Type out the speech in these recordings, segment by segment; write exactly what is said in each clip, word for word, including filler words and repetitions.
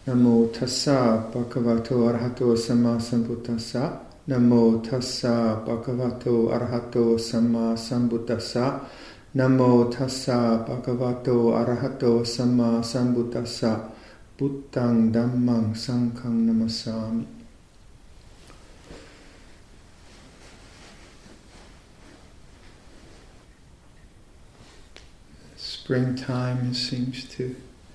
Namo tassa bhagavato arahato samma sambuddhassa. Namo tassa bhagavato arahato samma sambuddhassa. Namo tassa bhagavato arahato samma sambuddhassa. Buddhang dhammang sanghang namasami. Springtime seems to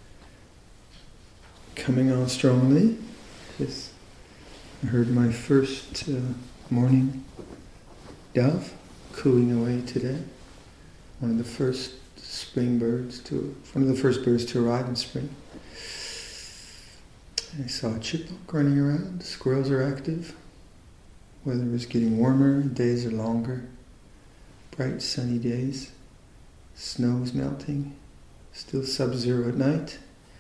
coming on strongly. Just I heard my first uh, morning dove cooing away today. One of the first spring birds to one of the first birds to arrive in spring. I saw a chipmunk running around. Squirrels are active. Weather is getting warmer. Days are longer. Bright sunny days. Snow is melting, still sub-zero at night.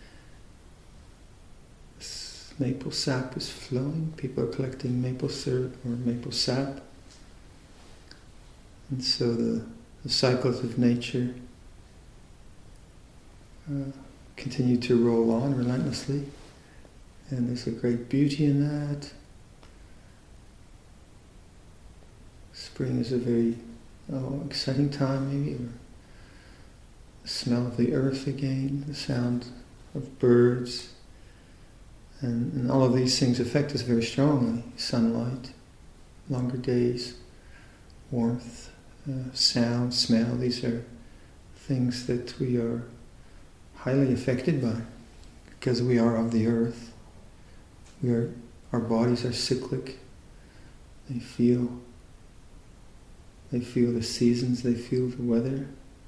Maple sap is flowing. People are collecting maple syrup or maple sap. And so the, the cycles of nature uh, continue to roll on relentlessly. And there's a great beauty in that. Spring is a very oh, exciting time, maybe. Or the smell of the earth again, the sound of birds, and, and all of these things affect us very strongly. Sunlight, longer days, warmth, uh, sound, smell, these are things that we are highly affected by because we are of the earth. We are, our bodies are cyclic. They feel, they feel the seasons, they feel the weather.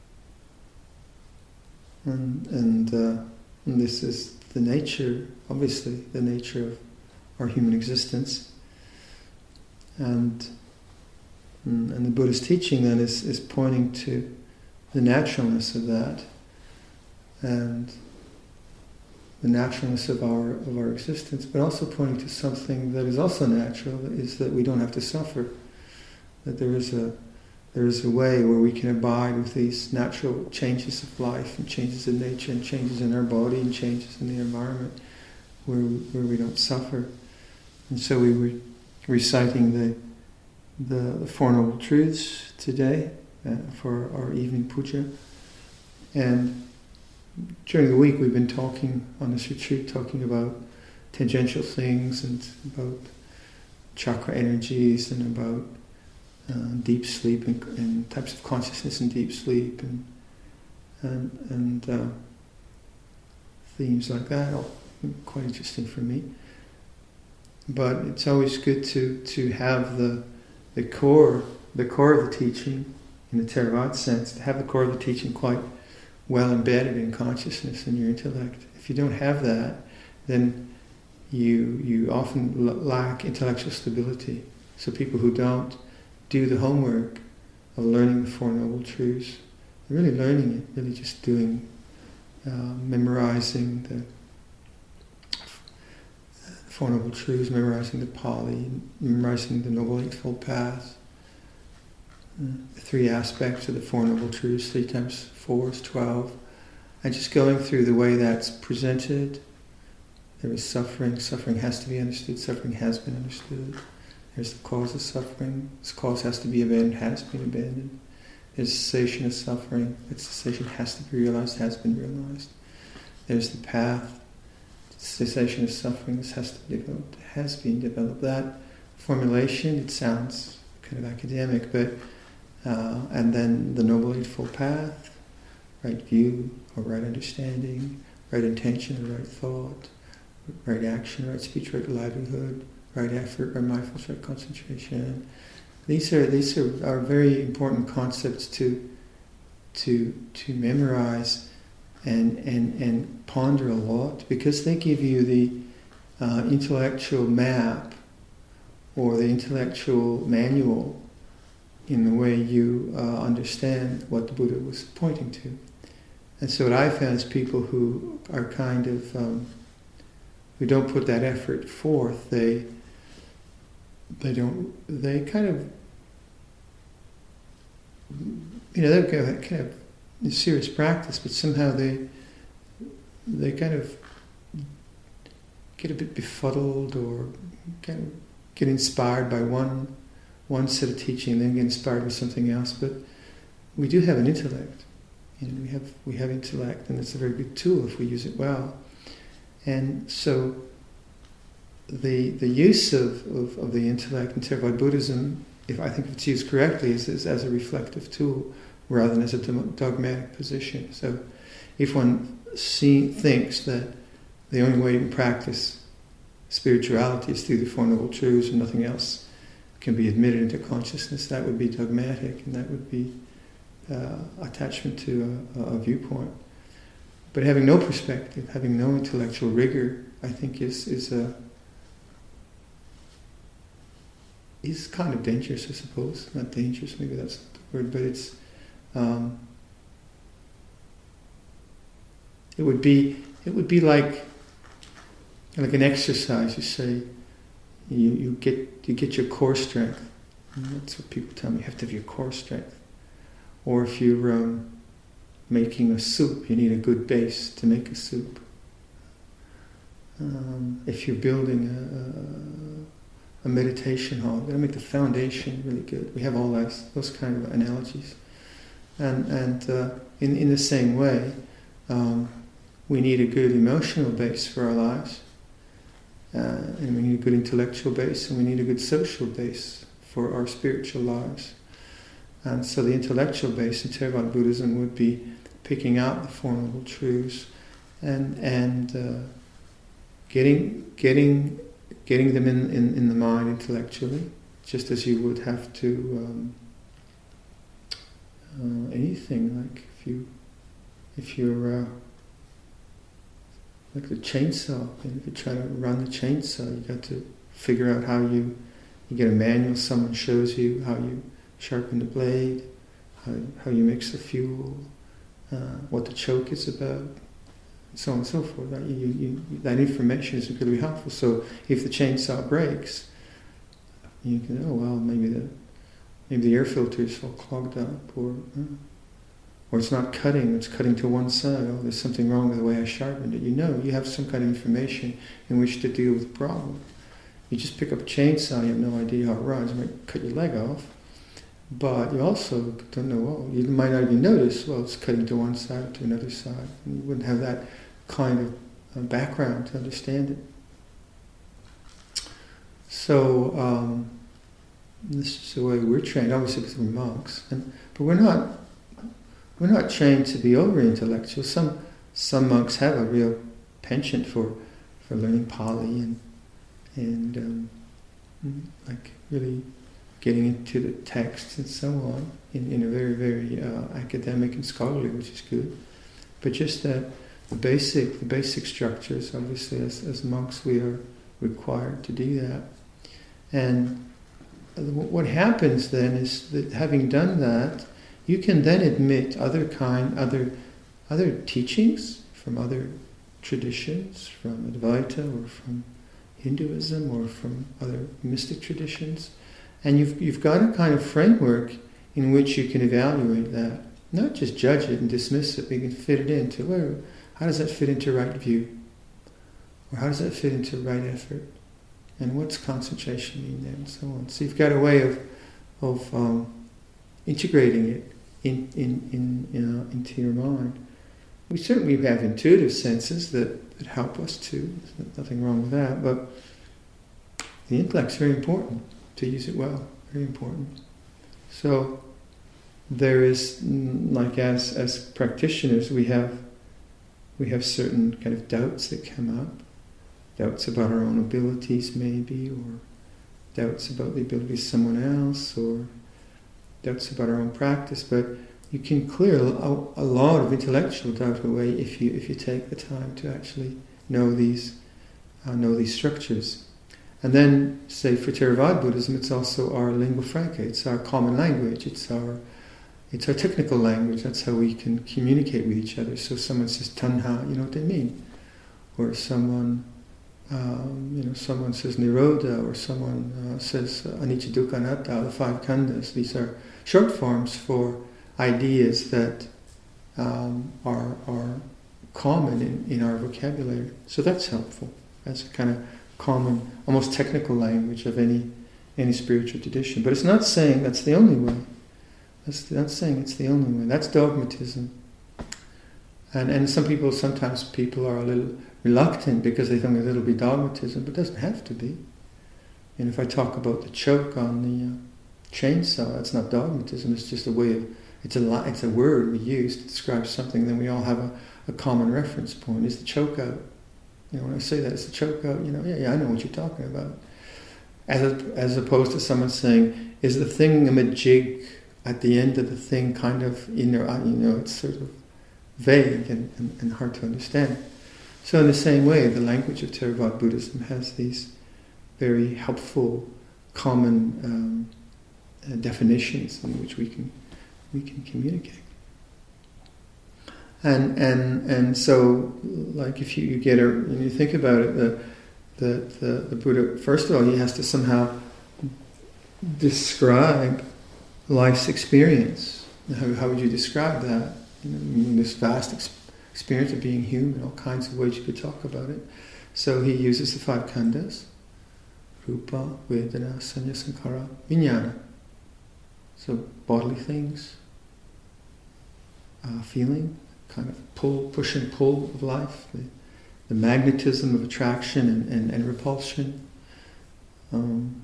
And, and, uh, and this is the nature, obviously, the nature of our human existence. And, and the Buddhist teaching then is, is pointing to the naturalness of that and the naturalness of our of our existence, but also pointing to something that is also natural, is that we don't have to suffer, that there is a There is a way where we can abide with these natural changes of life and changes in nature and changes in our body and changes in the environment where we, where we don't suffer. And so we were reciting the the, the Four Noble Truths today uh, for our evening puja. And during the week we've been talking on this retreat, talking about tangential things and about chakra energies and about Uh, deep sleep and, and types of consciousness in deep sleep and and, and uh, themes like that, all quite interesting for me. But it's always good to, to have the the core the core of the teaching in the Theravada sense, to have the core of the teaching quite well embedded in consciousness and your intellect. If you don't have that, then you you often lack intellectual stability. So people who don't do the homework of learning the Four Noble Truths, really learning it, really just doing, uh, memorizing the Four Noble Truths, memorizing the Pali, memorizing the Noble Eightfold Path, uh, the three aspects of the Four Noble Truths, three times four is twelve, and just going through the way that's presented. There is suffering, suffering has to be understood, suffering has been understood. There's the cause of suffering. This cause has to be abandoned, has been abandoned. There's cessation of suffering. That cessation has to be realized, has been realized. There's the path. Cessation of suffering. This has to be developed, has been developed. That formulation, it sounds kind of academic, but uh, and then the Noble Eightfold Path, right view or right understanding, right intention or right thought, right action, right speech, right livelihood, right effort, right mindfulness, right concentration. These are these are, are very important concepts to to to memorize and and and ponder a lot, because they give you the uh, intellectual map or the intellectual manual in the way you uh, understand what the Buddha was pointing to. And so what I found is people who are kind of um, who don't put that effort forth, they They don't. They kind of, you know, they're kind of serious practice, but somehow they, they kind of get a bit befuddled or get, get inspired by one one set of teaching and then get inspired by something else. But we do have an intellect. You know, we have we have intellect, and it's a very good tool if we use it well. And so the the use of, of, of the intellect in Theravada Buddhism, if I think if it's used correctly, is, is as a reflective tool rather than as a dogmatic position. So if one see, thinks that the only way you can practice spirituality is through the Four Noble Truths and nothing else can be admitted into consciousness, that would be dogmatic, and that would be uh, attachment to a, a viewpoint. But having no perspective, having no intellectual rigor, I think is is a is kind of dangerous, I suppose. Not dangerous, maybe that's not the word, but it's um, it would be it would be like like an exercise. You say you you get you get your core strength. And that's what people tell me. You have to have your core strength. Or if you're um, making a soup, you need a good base to make a soup. Um, if you're building a, a, a meditation hall, you've got to make the foundation really good. We have all those those kind of analogies, and and uh, in in the same way, um, we need a good emotional base for our lives, uh, and we need a good intellectual base, and we need a good social base for our spiritual lives. And so the intellectual base in Theravada Buddhism would be picking out the Four Noble Truths and and uh, getting getting getting them in, in, in the mind intellectually, just as you would have to um, uh, anything, like if you if you're uh, like the chainsaw, and if you try to run the chainsaw, you got to figure out how you you get a manual. Someone shows you how you sharpen the blade, how, how you mix the fuel, uh, what the choke is about, so on and so forth. That, you, you, that information is going to be helpful. So if the chainsaw breaks, you can, oh well, maybe the maybe the air filter is all clogged up, or uh, or it's not cutting, it's cutting to one side. Oh, there's something wrong with the way I sharpened it. You know, you have some kind of information in which to deal with the problem. You just pick up a chainsaw, you have no idea how it runs. It might cut your leg off. But you also don't know, well, you might not even notice, well, it's cutting to one side or to another side. And you wouldn't have that kind of uh, background to understand it. So, um, this is the way we're trained, obviously because we're monks. And, but we're not we're not trained to be over-intellectual. Some some monks have a real penchant for, for learning Pali and, and um, like really getting into the texts and so on in, in a very, very uh, academic and scholarly, which is good. But just that the basic, the basic structures, obviously, as, as monks, we are required to do that. And what happens then is that having done that, you can then admit other kind, other, other teachings from other traditions, from Advaita or from Hinduism or from other mystic traditions. And you've you've got a kind of framework in which you can evaluate that. Not just judge it and dismiss it, but you can fit it into, well, how does that fit into right view? Or how does that fit into right effort? And what's concentration mean there, and so on. So you've got a way of of um, integrating it in, in, in, in uh, into your mind. We certainly have intuitive senses that, that help us too. There's nothing wrong with that, but the intellect's very important. To use it well, very important. So there is, like as as practitioners, we have we have certain kind of doubts that come up, doubts about our own abilities, maybe, or doubts about the ability of someone else, or doubts about our own practice. But you can clear a, a lot of intellectual doubt away if you if you take the time to actually know these uh, know these structures. And then, say for Theravada Buddhism, it's also our lingua franca. It's our common language. It's our it's our technical language. That's how we can communicate with each other. So if someone says tanha, you know what they mean. Or someone, um, you know, someone says nirodha, or someone uh, says anicca dukkha anatta, the five khandhas. These are short forms for ideas that um, are are common in, in our vocabulary. So that's helpful. as a kind of common, almost technical language of any any spiritual tradition. But it's not saying that's the only way. That's not saying it's the only way. That's dogmatism. And and some people, sometimes people are a little reluctant because they think it'll be dogmatism, but it doesn't have to be. And if I talk about the choke on the uh, chainsaw, that's not dogmatism. It's just a way of, it's a it's a word we use to describe something. Then we all have a, a common reference point. Is the choke out? You know, when I say that, it's the choke out. You know, yeah, yeah, I know what you're talking about. As a, as opposed to someone saying, is the thingamajig at the end of the thing kind of in their, you know, it's sort of vague and, and, and hard to understand. So in the same way, the language of Theravada Buddhism has these very helpful, common um, uh, definitions in which we can we can communicate. And and and so, like if you, you get a, when you think about it, the, the the the Buddha, first of all, he has to somehow describe life's experience. How, how would you describe that? You know, I mean, this vast ex- experience of being human, all kinds of ways you could talk about it. So he uses the five khandhas: rupa, vedana, sanya, sankhara, vijnana. So bodily things, uh, feeling, kind of pull, push and pull of life, the, the magnetism of attraction and, and, and repulsion, um,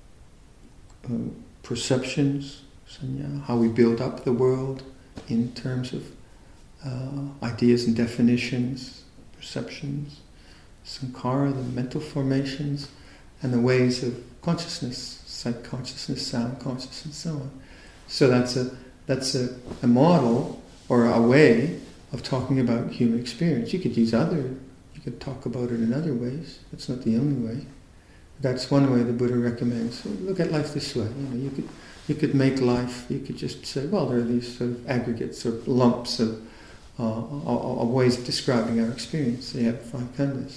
uh, perceptions, sanya, how we build up the world in terms of uh, ideas and definitions, perceptions, sankhara, the mental formations, and the ways of consciousness, sight consciousness, sound consciousness, and so on. So that's a that's a, a model or a way of talking about human experience. You could use other, you could talk about it in other ways. That's not the only way. That's one way the Buddha recommends. Look at life this way. You know, you could you could make life. You could just say, well, there are these sort of aggregates or lumps of, uh, of ways of describing our experience. So you have five khandhas.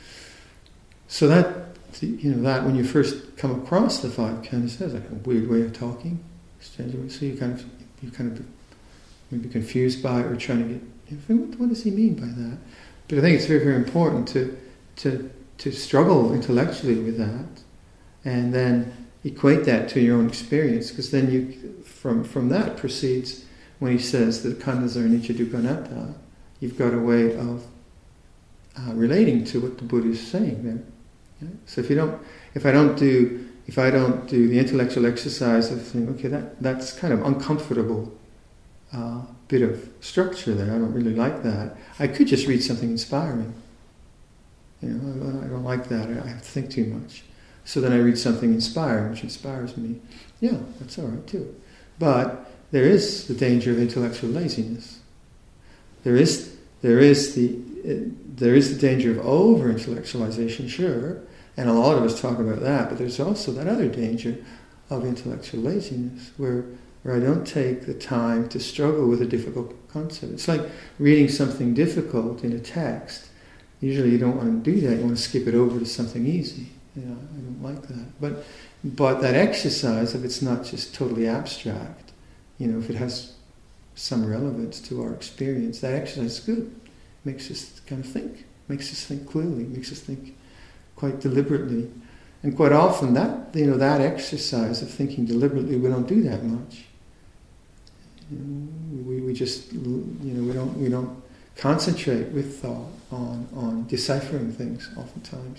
So that you know that when you first come across the five khandhas, that's like a weird way of talking. So you kind of you kind of maybe confused by it or trying to get. You know, what, what does he mean by that? But I think it's very very important to to to struggle intellectually with that, and then equate that to your own experience, because then you from from that proceeds when he says that khandhas are anicca dukkha anatta. You've got a way of uh, relating to what the Buddha is saying there. Yeah? So if you don't, if I don't do, if I don't do the intellectual exercise of saying, okay, that that's kind of uncomfortable uh, bit of structure there. I don't really like that. I could just read something inspiring. You know, I, I don't like that. I have to think too much. So then I read something inspiring, which inspires me. Yeah, that's all right too. But there is the danger of intellectual laziness. There is there is the it, there is the danger of over intellectualization, sure, and a lot of us talk about that. But there's also that other danger of intellectual laziness, where where I don't take the time to struggle with a difficult concept. It's like reading something difficult in a text. Usually, you don't want to do that. You want to skip it over to something easy. You know, I don't like that. But but that exercise, if it's not just totally abstract, you know, if it has some relevance to our experience, that exercise is good. Makes us kind of think, makes us think clearly, makes us think quite deliberately. And quite often that, you know, that exercise of thinking deliberately, we don't do that much. You know, we, we just, you know, we don't we don't concentrate with thought on, on deciphering things oftentimes.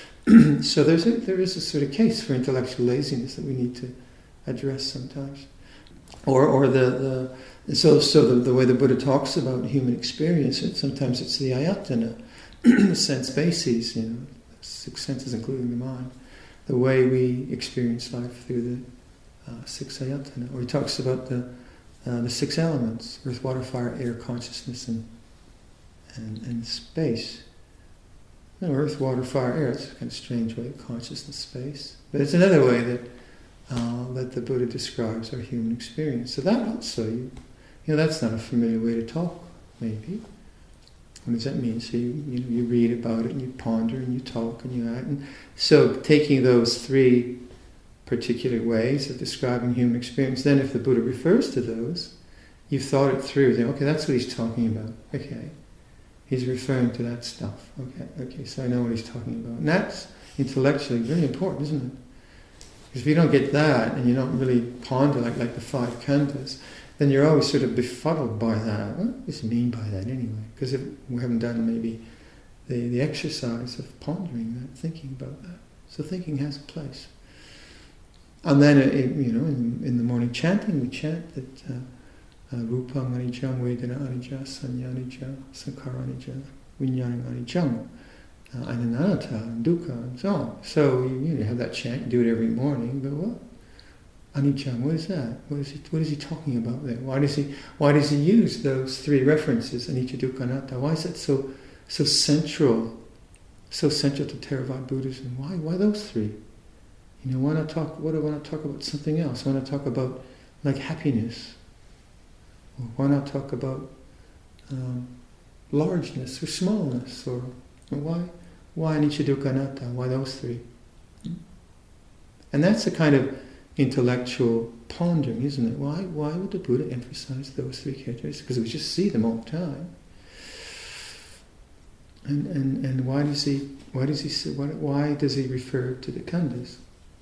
So there's a, there is a sort of case for intellectual laziness that we need to address sometimes. Or or the, the so so the, the way the Buddha talks about human experience, it, sometimes it's the ayatana, the sense bases, you know, six senses including the mind, the way we experience life through the uh, six ayatana. Or he talks about the uh, the six elements: earth, water, fire, air, consciousness, and and, and space. You know, earth, water, fire, air. It's a kind of strange way of consciousness, space, but it's another way that. Uh, that the Buddha describes our human experience. So that also, you, you know, that's not a familiar way to talk, maybe. What does that mean? So you, you know, you read about it and you ponder and you talk and you act. And so taking those three particular ways of describing human experience, then if the Buddha refers to those, you've thought it through. Then, okay, that's what he's talking about. Okay. he's referring to that stuff. Okay, okay, so I know what he's talking about. And that's intellectually very important, isn't it? Because if you don't get that, and you don't really ponder like, like the five khandhas, then you're always sort of befuddled by that. What does it mean by that anyway? Because if we haven't done maybe the, the exercise of pondering that, thinking about that. So thinking has a place. And then, it, you know, in, in the morning chanting, we chant that uh, uh, Rupam Anijam, Vedana Anija, Sanya Anija, Sankhara Anija, Vijnana Anijam, uh, and Anatta, and Dukkha, and so on. So you, you know, have that chant, you do it every morning, but what? Anijam, what is that? What is he, what is he talking about there? Why does he why does he use those three references, Anicca, Dukkha, Anatta? Why is that so so central, so central to Theravada Buddhism? Why why those three? You know, why not talk, what do I want to talk about something else? Why not talk about, like, happiness? Or why not talk about um, largeness or smallness? Or, or why why Anicca, Dukkha, Anatta? Why those three? And that's a kind of intellectual pondering, isn't it? Why why would the Buddha emphasize those three characteristics? Because we just see them all the time. And and, and why does he why does he say, why, why does he refer to the khandhas?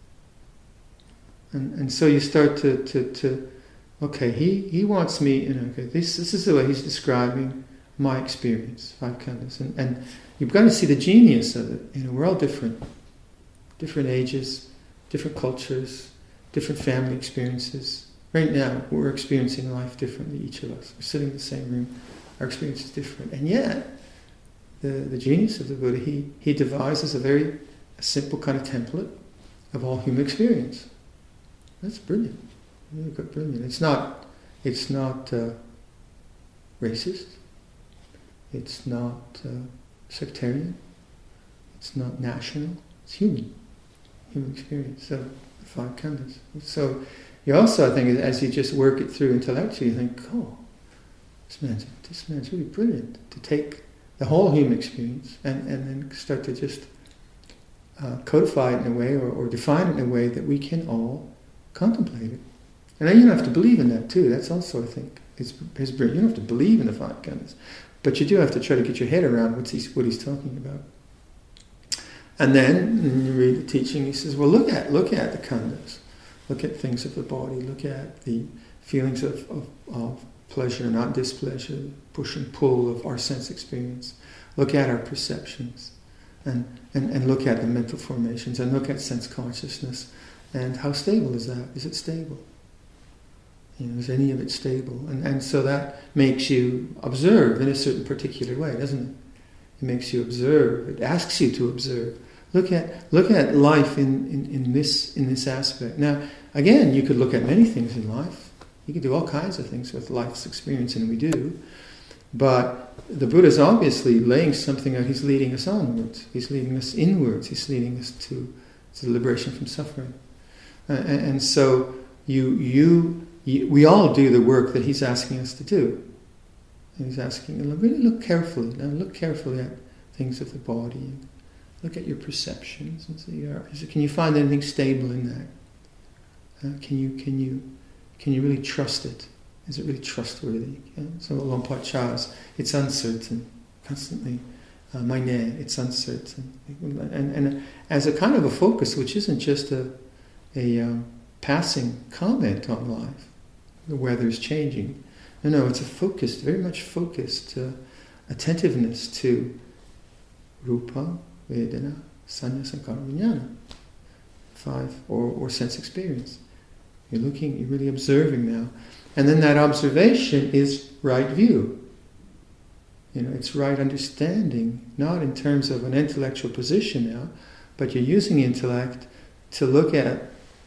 And and so you start to, to, to okay, he, he wants me, you know, okay, this this is the way he's describing my experience, five khandhas. And, and you've got to see the genius of it. You know, we're all different. Different ages, different cultures, different family experiences. Right now, we're experiencing life differently, each of us. We're sitting in the same room, our experience is different. And yet, the, the genius of the Buddha, he, he devises a very a simple kind of template of all human experience. That's brilliant. Really quite brilliant. It's not, it's not uh, racist. It's not uh, sectarian. It's not national. It's human. Human experience. So, the five khandhas. So, you also, I think, as you just work it through intellectually, you think, oh, this man's, this man's really brilliant. To take the whole human experience and, and then start to just uh, codify it in a way or, or define it in a way that we can all contemplate it. And then you don't have to believe in that too. That's also, I think, is, is brilliant. You don't have to believe in the five khandhas, but you do have to try to get your head around what he's, what he's talking about. And then when you read the teaching, he says, well, look at look at the khandhas. Look at things of the body. Look at the feelings of, of, of pleasure, not displeasure, push and pull of our sense experience. Look at our perceptions. And, and, and look at the mental formations. And look at sense consciousness. And how stable is that? Is it stable? You know, is any of it stable? And, and so that makes you observe in a certain particular way, doesn't it? It makes you observe. It asks you to observe. Look at look at life in, in, in this in this aspect. Now, again, you could look at many things in life. You could do all kinds of things with life's experience, and we do. But the Buddha is obviously laying something out. He's leading us onwards. He's leading us inwards. He's leading us to, to the liberation from suffering. Uh, and, and so you, you you we all do the work that he's asking us to do. And he's asking, really look carefully. Now look carefully at things of the body. Look at your perceptions and see, is it, can you find anything stable in that? Uh, can you can you can you really trust it? Is it really trustworthy? Yeah? So Lompa Chas, it's uncertain, constantly. Uh, my net, it's uncertain, and and as a kind of a focus, which isn't just a a um, passing comment on life. The weather's changing. No, no, it's a focused, very much focused uh, attentiveness to Rupa, Vedana, Sanya, Sankhara, Vijnana. Five, or, or sense experience. You're looking, you're really observing now. And then that observation is right view. You know, it's right understanding, not in terms of an intellectual position now, but you're using intellect to look at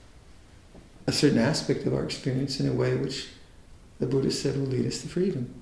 a certain aspect of our experience in a way which the Buddha said will lead us to freedom.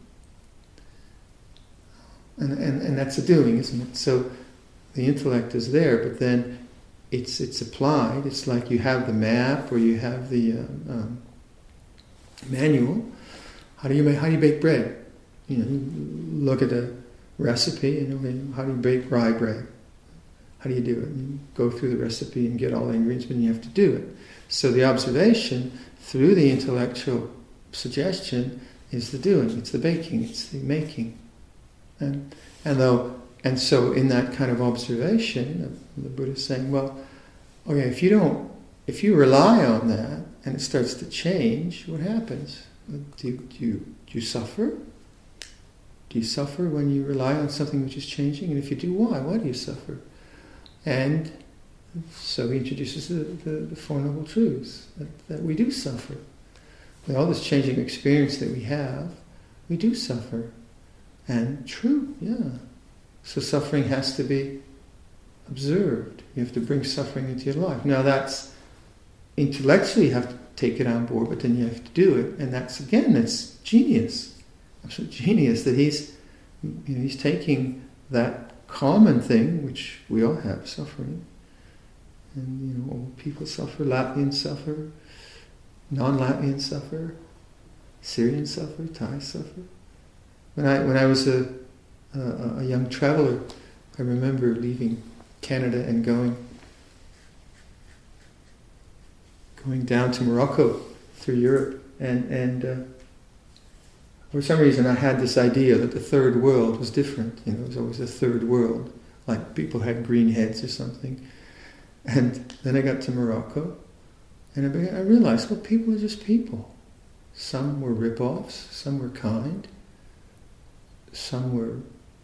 And, and, and that's a doing, isn't it? So the intellect is there, but then it's it's applied. It's like you have the map or you have the um, um, manual. How do you make, how do you bake bread? You know, you look at the recipe. You know, how do you bake rye bread? How do you do it? You go through the recipe and get all the ingredients, but you have to do it. So the observation through the intellectual suggestion is the doing. It's the baking. It's the making. And and though and so in that kind of observation, the Buddha is saying, well, okay, if you don't, if you rely on that and it starts to change, what happens? Do you, do you, do you suffer? Do you suffer when you rely on something which is changing? And if you do, why? Why do you suffer? And so he introduces the, the, the Four Noble Truths, that, that we do suffer. With all this changing experience that we have, we do suffer. And true, yeah. So suffering has to be observed. You have to bring suffering into your life. Now that's, intellectually you have to take it on board, but then you have to do it. And that's, again, that's genius. Absolute genius that he's, you know, he's taking that common thing, which we all have, suffering. And, you know, old people suffer, Latvians suffer, non-Latvians suffer, Syrians suffer, Thais suffer. When I when I was a, a, a young traveler, I remember leaving Canada and going going down to Morocco through Europe, and and uh, for some reason I had this idea that the third world was different. You know, it was always the third world, like people had green heads or something. And then I got to Morocco, and I, began, I realized, well, people are just people. Some were rip-offs, some were kind, some were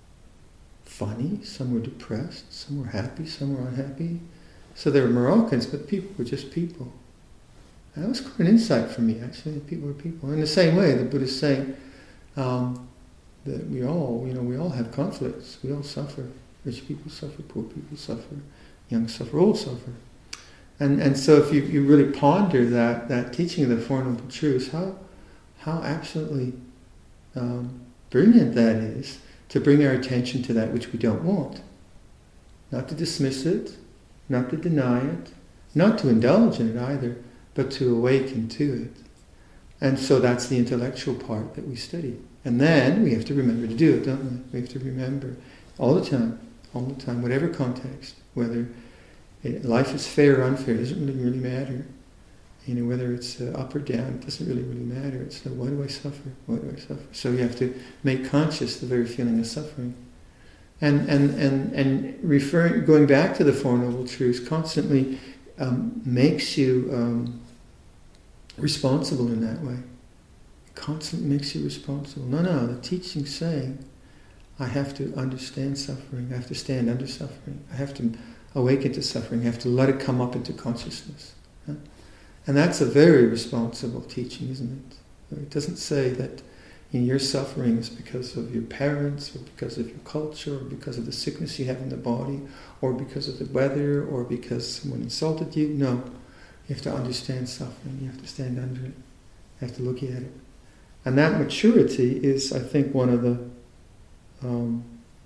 funny, some were depressed, some were happy, some were unhappy. So they were Moroccans, but people were just people. And that was quite an insight for me, actually. People were people. In the same way, the Buddha is saying um, that we all, you know, we all have conflicts. We all suffer. Rich people suffer, poor people suffer. Young suffer, old suffer. And and so if you, you really ponder that, that teaching of the Four Noble Truths, how how absolutely um, brilliant that is to bring our attention to that which we don't want. Not to dismiss it, not to deny it, not to indulge in it either, but to awaken to it. And so that's the intellectual part that we study. And then we have to remember to do it, don't we? We have to remember all the time, all the time, whatever context, whether it, life is fair or unfair, it doesn't really, really matter. You know, whether it's uh, up or down, it doesn't really, really matter. It's uh, why do I suffer? Why do I suffer? So you have to make conscious the very feeling of suffering. And and and, and referring, going back to the Four Noble Truths constantly um, makes you um, responsible in that way. It constantly makes you responsible. No, no, the teaching's saying, I have to understand suffering. I have to stand under suffering. I have to awaken to suffering. I have to let it come up into consciousness. Huh? And that's a very responsible teaching, isn't it? It doesn't say that you know, your suffering is because of your parents, or because of your culture, or because of the sickness you have in the body, or because of the weather, or because someone insulted you. No. You have to understand suffering. You have to stand under it. You have to look at it. And that maturity is, I think, one of the um,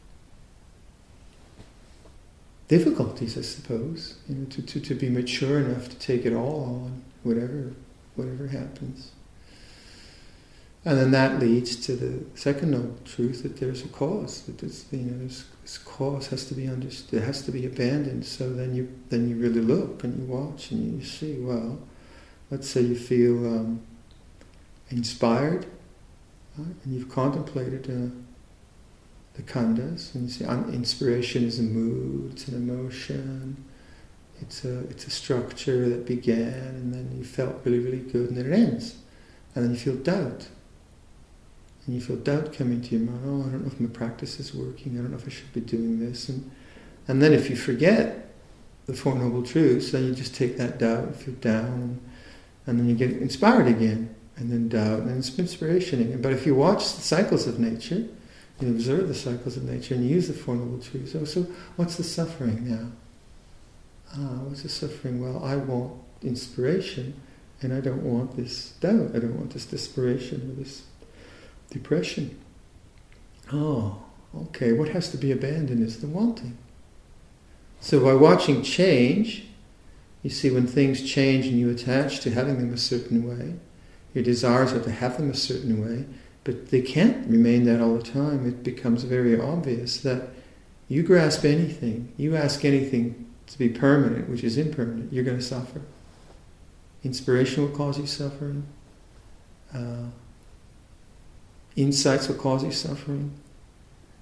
difficulties, I suppose, you know, to, to, to be mature enough to take it all on, whatever whatever happens. And then that leads to the second noble truth, that there's a cause, that this, you know, this, this cause has to be understood, has to be abandoned. So then you then you really look and you watch and you see, well, let's say you feel um, inspired, right? And you've contemplated uh, the khandhas, and you see, inspiration is a mood, it's an emotion, it's a it's a structure that began, and then you felt really, really good, and then it ends, and then you feel doubt. And you feel doubt come into your mind, oh, I don't know if my practice is working, I don't know if I should be doing this. And and then if you forget the Four Noble Truths, then you just take that doubt and feel down, and, and then you get inspired again, and then doubt, and then it's inspiration again. But if you watch the cycles of nature, you observe the cycles of nature, and you use the Four Noble Truths, oh, so what's the suffering now? Ah, what's the suffering? Well, I want inspiration, and I don't want this doubt, I don't want this desperation or this depression. Oh, okay, what has to be abandoned is the wanting. So by watching change, you see when things change and you attach to having them a certain way, your desires are to have them a certain way, but they can't remain that all the time. It becomes very obvious that you grasp anything, you ask anything to be permanent, which is impermanent, you're going to suffer. Inspiration will cause you suffering. Uh, Insights will cause you suffering.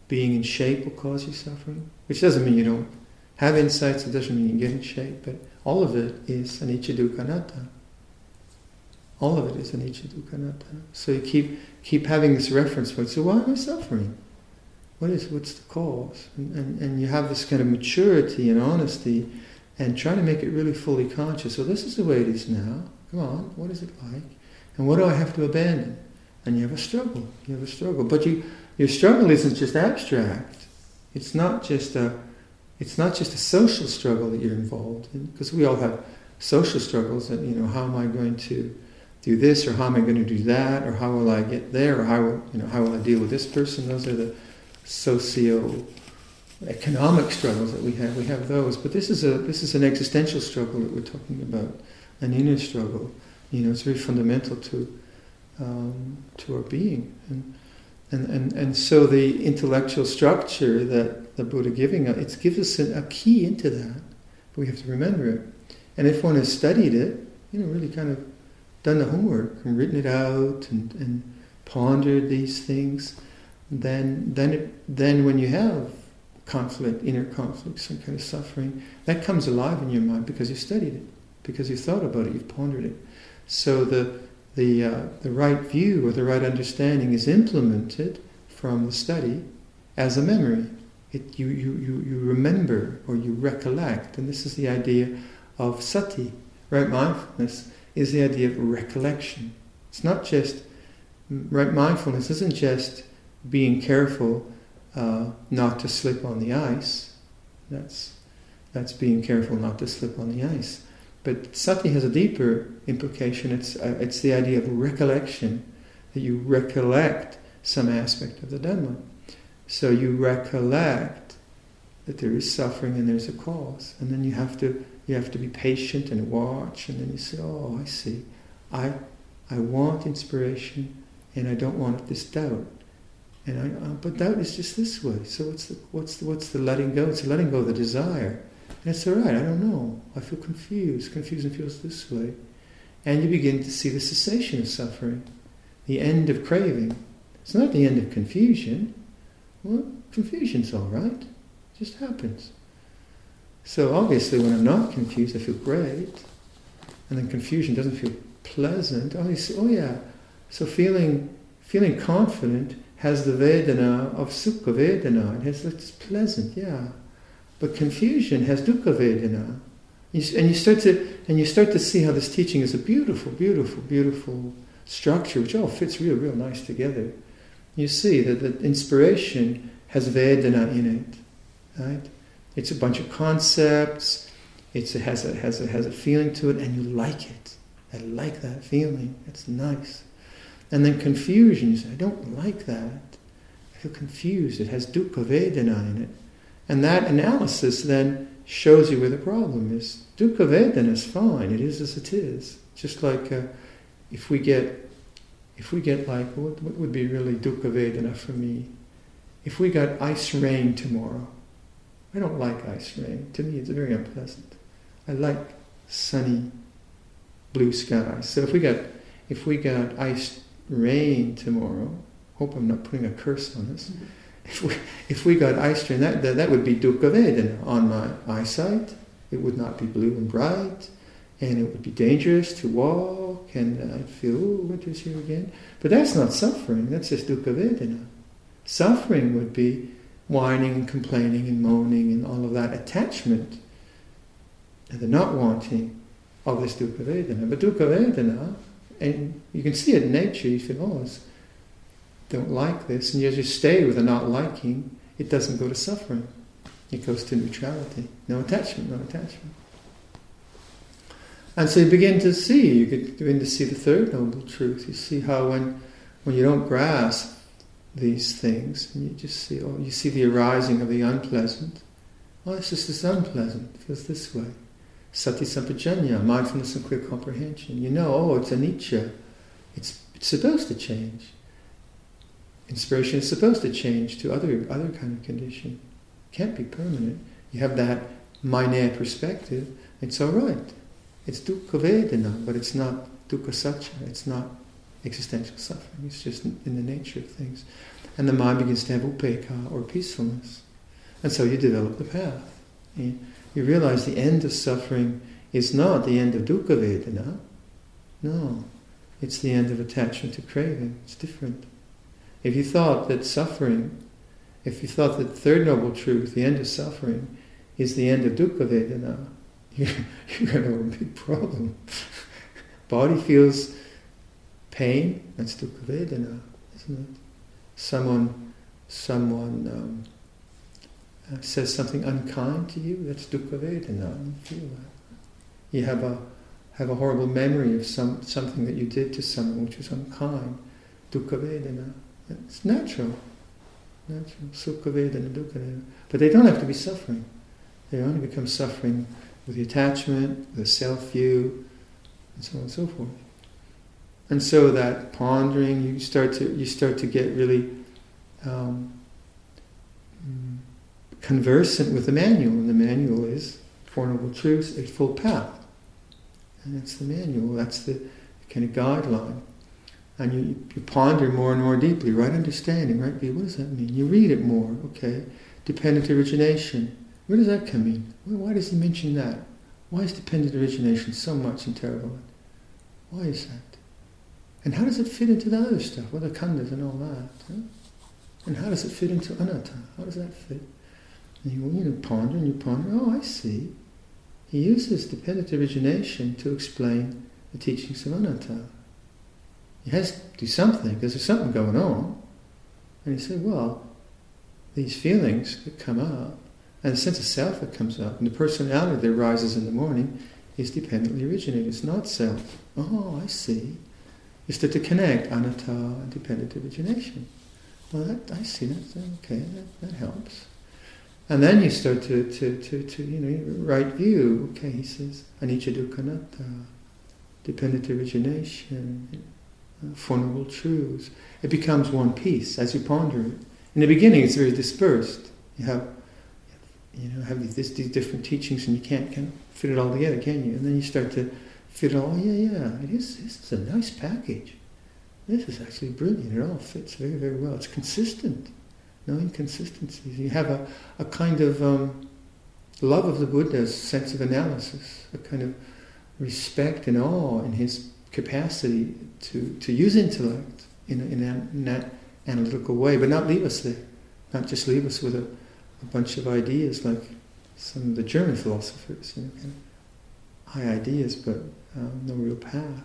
being in shape will cause you suffering, which doesn't mean you don't have insights, it doesn't mean you get in shape, but all of it is anicca dukkha anatta. All of it is anicca dukkha anatta. So you keep keep having this reference point. So why am I suffering? What is what's the cause? And, and and you have this kind of maturity and honesty, and try to make it really fully conscious. So this is the way it is now. Come on, what is it like? And what do I have to abandon? And you have a struggle. You have a struggle, but you your struggle isn't just abstract. It's not just a It's not just a social struggle that you're involved in, because we all have social struggles that, you know, how am I going to do this, or how am I going to do that, or how will I get there, or how, you know, how will I deal with this person? Those are the socio-economic struggles that we have. We have those, but this is a this is an existential struggle that we're talking about, an inner struggle. You know, it's very fundamental to um, to our being, and. And, and and so the intellectual structure that the Buddha giving us, it gives us a, a key into that. But we have to remember it. And if one has studied it, you know, really kind of done the homework and written it out and, and pondered these things, then then it, then when you have conflict, inner conflict, some kind of suffering, that comes alive in your mind because you've studied it, because you've thought about it, you've pondered it. So the The, uh, the right view or the right understanding is implemented from the study as a memory. It, you, you, you, you remember or you recollect, and this is the idea of sati. Right mindfulness is the idea of recollection. It's not just, right mindfulness isn't just being careful uh, not to slip on the ice. That's, that's being careful not to slip on the ice. But sati has a deeper implication. It's uh, it's the idea of recollection, that you recollect some aspect of the Dhamma. So you recollect that there is suffering and there's a cause, and then you have to you have to be patient and watch, and then you say, "Oh, I see. I I want inspiration, and I don't want this doubt. And I uh, but doubt is just this way. So what's the what's the, what's the letting go? It's the letting go of the desire." And it's all right, I don't know. I feel confused. Confusion feels this way. And you begin to see the cessation of suffering, the end of craving. It's not the end of confusion. Well, confusion's all right. It just happens. So obviously when I'm not confused, I feel great. And then confusion doesn't feel pleasant. Oh, you see, oh yeah. So feeling feeling confident has the Vedana of Sukha Vedana. It has, it's pleasant, yeah. But confusion has dukkha vedana, you, and you start to and you start to see how this teaching is a beautiful, beautiful, beautiful structure, which all fits real, real nice together. You see that the inspiration has vedana in it, right? It's a bunch of concepts. It's, it has a has a has a feeling to it, and you like it. I like that feeling. It's nice. And then confusion. You say, I don't like that. I feel confused. It has dukkha vedana in it. And that analysis then shows you where the problem is. Dukkha vedana is fine, it is as it is. Just like uh, if we get, if we get like, what, what would be really dukkha vedana for me? If we got ice rain tomorrow, I don't like ice rain. To me it's very unpleasant. I like sunny blue skies. So if we got, if we got ice rain tomorrow, hope I'm not putting a curse on us. Mm-hmm. If we, if we got ice rain, that, that, that would be dukkha vedana on my eyesight. It would not be blue and bright, and it would be dangerous to walk, and I'd feel, oh, winter's here again. But that's not suffering, that's just dukkha vedana. Suffering would be whining and complaining and moaning and all of that attachment, and the not wanting of this dukkha vedana. But dukkha vedana, and you can see it in nature, you feel, oh, it's don't like this, and you just stay with a not liking, it doesn't go to suffering. It goes to neutrality. No attachment, no attachment. And so you begin to see, you begin to see the third noble truth. You see how when when you don't grasp these things, and you just see, oh, you see the arising of the unpleasant. Oh, it's just this unpleasant, it feels this way. Sati sampajanya, mindfulness and clear comprehension. You know, oh, it's anicca. It's, it's supposed to change. Inspiration is supposed to change to other other kind of condition. It can't be permanent. You have that maya perspective. It's all right. It's dukkha vedana, but it's not dukkha satya. It's not existential suffering. It's just in the nature of things. And the mind begins to have upekkha, or peacefulness. And so you develop the path. You, you realize the end of suffering is not the end of dukkha vedana. No. It's the end of attachment to craving. It's different. If you thought that suffering, if you thought that the third noble truth, the end of suffering, is the end of dukkha vedana, you're, you're going to have a big problem. Body feels pain, that's dukkha vedana, isn't it? Someone, someone um, uh, says something unkind to you, that's dukkha vedana. You feel that. You have a have a horrible memory of some something that you did to someone which was unkind, dukkha vedana. It's natural, natural. Sukha vedana, dukkha vedana. But they don't have to be suffering. They only become suffering with the attachment, the self-view, and so on and so forth. And so that pondering, you start to you start to get really um, conversant with the manual, and the manual is Four Noble Truths, Eightfold Path, and that's the manual. That's the kind of guideline, and you, you ponder more and more deeply, right understanding, right view. What does that mean? You read it more. Okay, dependent origination. Where does that come in? Why does he mention that? Why is dependent origination so much in Theravada? Why is that? And how does it fit into the other stuff, well, the khandhas and all that? Huh? And how does it fit into anatta? How does that fit? And you, you know, ponder and you ponder, oh, I see. He uses dependent origination to explain the teachings of anatta. He has to do something, because there's something going on. And he said, well, these feelings that come up, and the sense of self that comes up, and the personality that arises in the morning is dependently originated. It's not self. Oh, I see. You start to connect anatta and dependent origination. Well, that, I see that. Okay, that, that helps. And then you start to, to, to, to, you know, right view. Okay, he says, anicca dukkha anatta, dependent origination, uh, Four Noble Truths. It becomes one piece as you ponder it. In the beginning, it's very dispersed. You have, you know, have these, these different teachings, and you can't kind of fit it all together, can you? And then you start to fit it all. Oh, yeah, yeah. It is. This is a nice package. This is actually brilliant. It all fits very, very well. It's consistent. No inconsistencies. You have a, a kind of um, love of the Buddha's sense of analysis, a kind of respect and awe in his capacity to, to use intellect in, a, in, a, in that analytical way, but not leave us there. Not just leave us with a, a bunch of ideas like some of the German philosophers, you know, kind of high ideas, but um, no real path.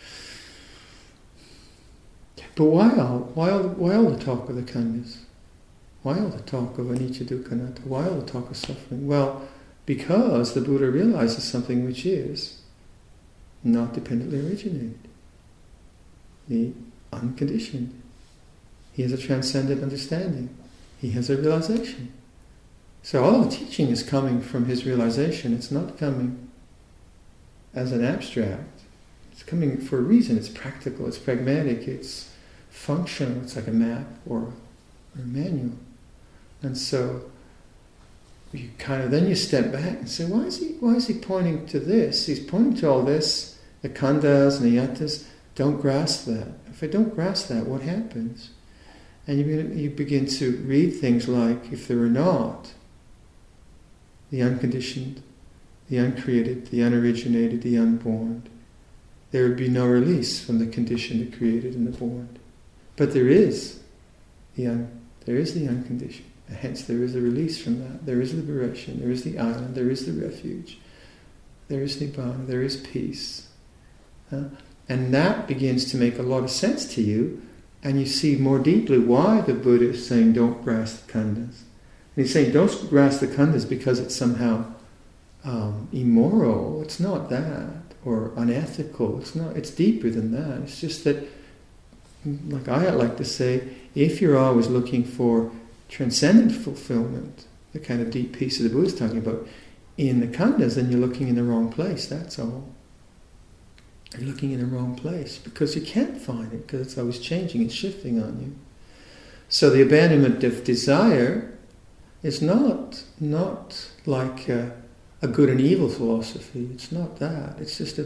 But why all, why all, why all the talk of the khandhas? Why all the talk of anicca dukkha anatta? Why all the talk of suffering? Well, because the Buddha realizes something which is not dependently originated. The unconditioned. He has a transcendent understanding. He has a realization. So all the teaching is coming from his realization. It's not coming as an abstract. It's coming for a reason. It's practical, it's pragmatic, it's functional, it's like a map or, or a manual. And so you kind of, then you step back and say, why is he why is he pointing to this? He's pointing to all this, the khandhas and the yattas. Don't grasp that. If I don't grasp that, what happens? And you begin, you begin to read things like, if there were not the unconditioned, the uncreated, the unoriginated, the unborn, there would be no release from the conditioned, the created, and the born. But there is the un, there is the unconditioned. Hence, there is a release from that. There is liberation. There is the island. There is the refuge. There is nibbana. There is peace. Uh, and that begins to make a lot of sense to you, and you see more deeply why the Buddha is saying don't grasp the khandhas. And he's saying don't grasp the khandhas because it's somehow um, immoral. It's not that. Or unethical. It's not. It's deeper than that. It's just that, like I like to say, if you're always looking for transcendent fulfillment, the kind of deep peace that the Buddha is talking about, in the khandhas, then you're looking in the wrong place. That's all. You're looking in the wrong place because you can't find it because it's always changing and shifting on you. So the abandonment of desire is not not like. Uh, a good and evil philosophy. It's not that. It's just that the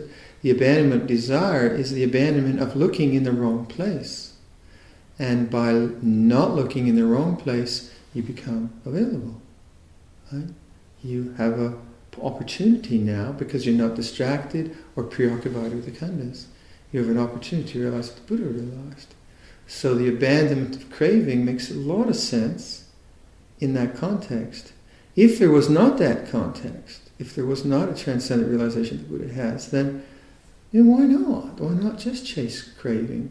the abandonment of desire is the abandonment of looking in the wrong place. And by not looking in the wrong place, you become available. Right? You have an opportunity now, because you're not distracted or preoccupied with the khandhas. You have an opportunity to realize what the Buddha realized. So the abandonment of craving makes a lot of sense in that context. If there was not that context, if there was not a transcendent realization the Buddha has, then, then why not? Why not just chase craving?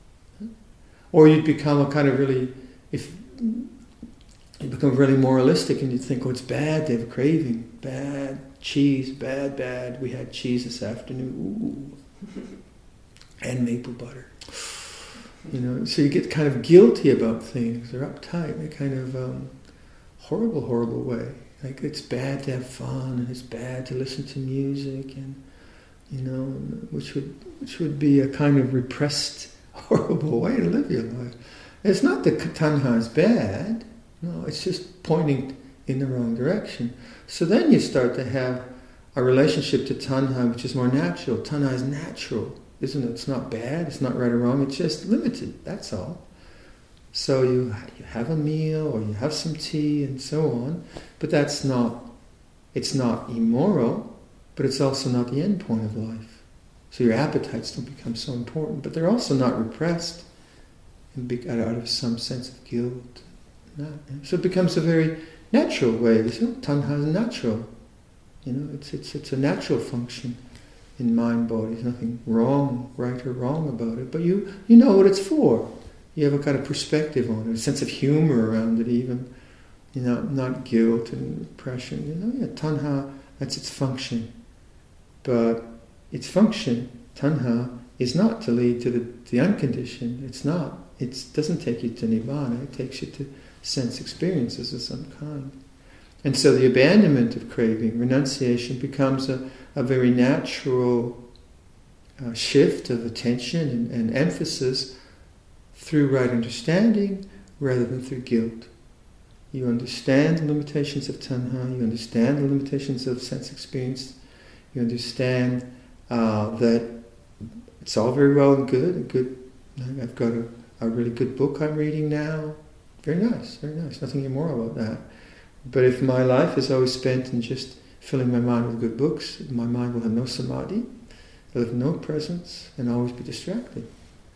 Or you'd become a kind of really, if you become really moralistic and you'd think, oh, it's bad to have a craving. Bad. Cheese, bad, bad. We had cheese this afternoon. Ooh. And maple butter. You know, so you get kind of guilty about things, or uptight in a kind of um, horrible, horrible way. Like it's bad to have fun, and it's bad to listen to music, and you know, which would which would be a kind of repressed, horrible way to live your life. It's not that tanha is bad. No, it's just pointing in the wrong direction. So then you start to have a relationship to tanha which is more natural. Tanha is natural, isn't it? It's not bad, it's not right or wrong, it's just limited, that's all. So you you have a meal, or you have some tea, and so on, but that's not, it's not immoral, but it's also not the end point of life. So your appetites don't become so important, but they're also not repressed and be, out of some sense of guilt. So it becomes a very natural way. You say, oh, tanha is natural. You know, it's it's it's a natural function in mind, body. There's nothing wrong, right or wrong about it. But you you know what it's for. You have a kind of perspective on it, a sense of humor around it, even. You know, not guilt and repression. You know, yeah, tanha, that's its function. But its function, tanha, is not to lead to the, the unconditioned. It's not. It doesn't take you to nibbana. It takes you to sense experiences of some kind. And so the abandonment of craving, renunciation, becomes a, a very natural uh, shift of attention and, and emphasis through right understanding rather than through guilt. You understand the limitations of tanha, you understand the limitations of sense experience, you understand uh, that it's all very well and good, and good. I've got a, a really good book I'm reading now. Very nice, very nice. Nothing immoral about that. But if my life is always spent in just filling my mind with good books, my mind will have no samadhi, it'll have no presence, and always be distracted.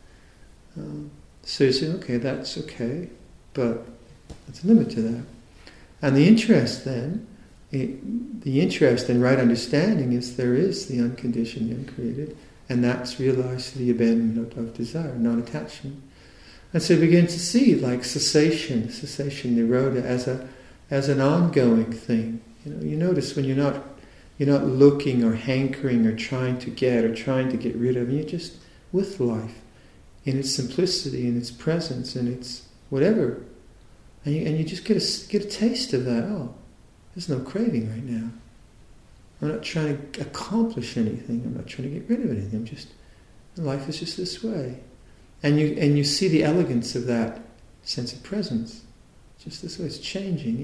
Um, so you say, okay, that's okay, but there's a limit to that. And the interest then, it, the interest in right understanding is there is the unconditioned, the uncreated, and that's realized through the abandonment of, of desire, non-attachment. And so you begin to see like cessation, cessation, nirodha, as a as an ongoing thing. You know, you notice when you're not you're not looking or hankering or trying to get or trying to get rid of, you're just with life in its simplicity, in its presence, in its whatever. And you and you just get a get a taste of that. Oh, there's no craving right now. I'm not trying to accomplish anything. I'm not trying to get rid of anything. I'm just life is just this way. And you and you see the elegance of that sense of presence. Just this way, it's changing,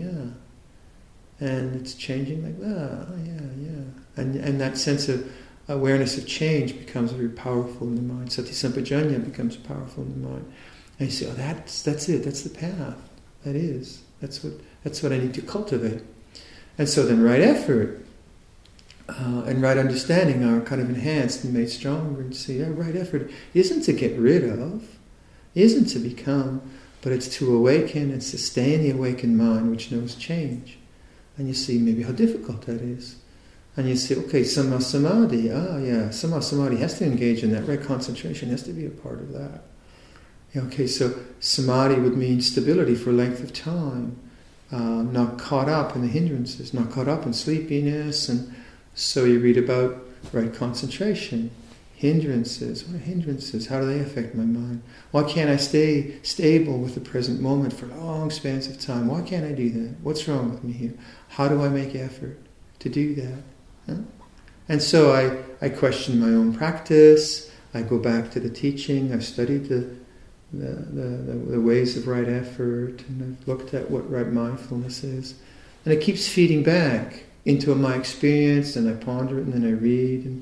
yeah. And it's changing like that, oh, yeah, yeah. And and that sense of awareness of change becomes very powerful in the mind. Sati sampajanya becomes powerful in the mind. And you say, oh, that's that's it, that's the path. That is. That's what that's what I need to cultivate. And so then right effort Uh, and right understanding are kind of enhanced and made stronger, and see, yeah, right effort isn't to get rid of, isn't to become, but it's to awaken and sustain the awakened mind which knows change. And you see maybe how difficult that is. And you say, okay, samma samadhi, ah yeah, samma samadhi has to engage in that, right? Concentration has to be a part of that. Yeah, okay, so samadhi would mean stability for length of time, uh, not caught up in the hindrances, not caught up in sleepiness. And so you read about right concentration, hindrances. What are hindrances? How do they affect my mind? Why can't I stay stable with the present moment for long spans of time? Why can't I do that? What's wrong with me here? How do I make effort to do that? Huh? And so I, I question my own practice. I go back to the teaching. I've studied the the, the, the, the ways of right effort, and I've looked at what right mindfulness is. And it keeps feeding back into my experience, and I ponder it, and then I read, and,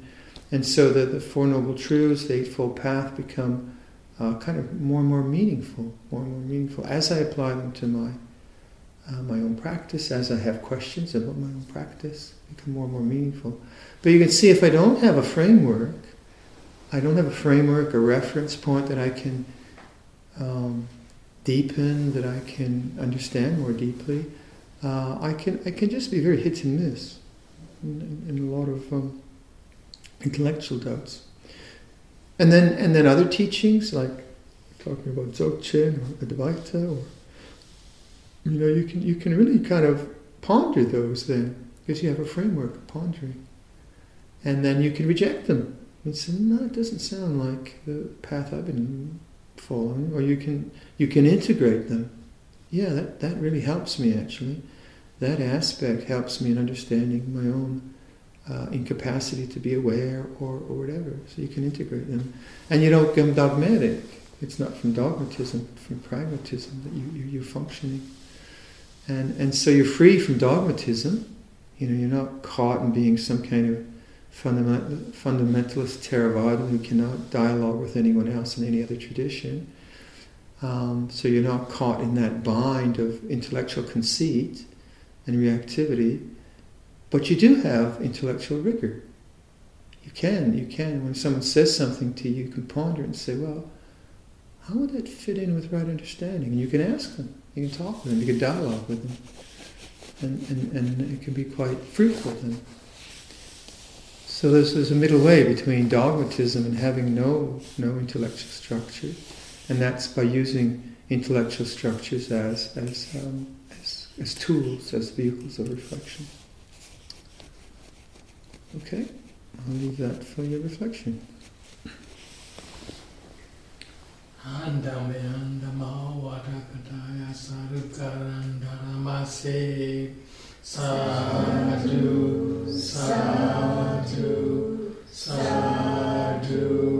And so the, the Four Noble Truths, the Eightfold Path become uh, kind of more and more meaningful, more and more meaningful as I apply them to my uh, my own practice, as I have questions about my own practice, become more and more meaningful. But you can see if I don't have a framework, I don't have a framework, a reference point that I can um, deepen, that I can understand more deeply, uh, I can I can just be very hit and miss in, in a lot of um, intellectual doubts. And then and then other teachings, like talking about Dzogchen or Advaita, or you know, you can you can really kind of ponder those then, because you have a framework of pondering. And then you can reject them. And say, no, it doesn't sound like the path I've been following. Or you can you can integrate them. Yeah, that, that really helps me actually. That aspect helps me in understanding my own uh, incapacity to be aware or, or whatever. So you can integrate them. And you don't become dogmatic. It's not from dogmatism, but from pragmatism that you, you, you're functioning. And and so you're free from dogmatism. You know, you're not caught in being some kind of fundament, fundamentalist Theravada who cannot dialogue with anyone else in any other tradition. Um, so you're not caught in that bind of intellectual conceit and reactivity, but you do have intellectual rigor. You can, you can. When someone says something to you, you can ponder and say, well, how would that fit in with right understanding? And you can ask them, you can talk with them, you can dialogue with them. And, and, and it can be quite fruitful then. So there's, there's a middle way between dogmatism and having no no intellectual structure, and that's by using intellectual structures as as um, as, as tools, as vehicles of reflection. Okay, I'll leave that for your reflection. Sadhu, sadhu, sadhu.